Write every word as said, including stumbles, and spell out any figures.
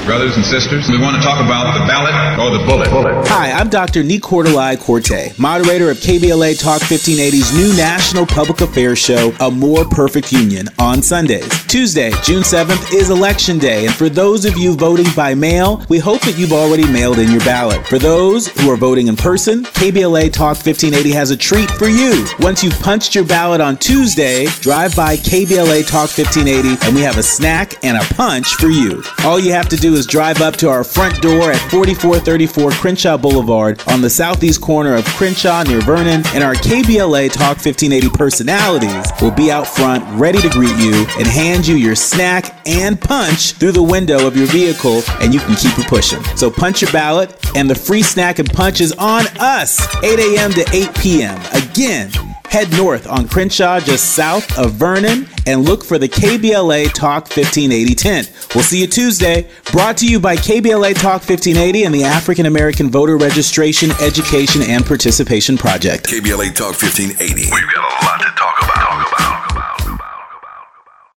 brothers and sisters. We want to talk about the ballot or the bullet. bullet. Hi, I'm Doctor Nicordelai Corte, moderator of K B L A Talk fifteen eighty's new national public affairs show, A More Perfect Union, on Sundays. Tuesday, June seventh, is Election Day, and for those of you voting by mail, we hope that you've already mailed in your ballot. For those who are voting in person, K B L A Talk fifteen eighty has a treat for you. Once you've punched your ballot on Tuesday, drive by K B L A Talk fifteen eighty, and we have a snack and a punch for you. All you have to do is drive up to our front door at forty-four thirty-four Crenshaw Boulevard on the southeast corner of Crenshaw near Vernon, and our K B L A Talk fifteen eighty personalities will be out front ready to greet you and hand you your snack and punch through the window of your vehicle, and you can keep it pushing. So punch your ballot, and the free snack and punch is on us, eight a.m. to eight p.m. Again, head north on Crenshaw just south of Vernon and look for the K B L A Talk fifteen eighty tent. We'll see you Tuesday. Brought to you by K B L A Talk fifteen eighty and the African American Voter Registration, Education, and Participation Project. K B L A Talk fifteen eighty. We've got a